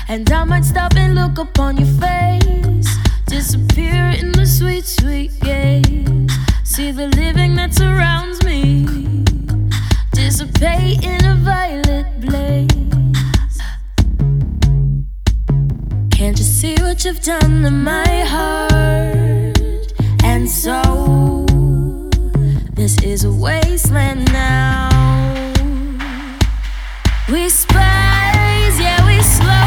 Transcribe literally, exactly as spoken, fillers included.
And I might stop and look upon your face, disappear in the sweet, sweet gaze. See the living that surrounds me dissipate in a violet blaze. Can't you see what you've done to my heart and soul?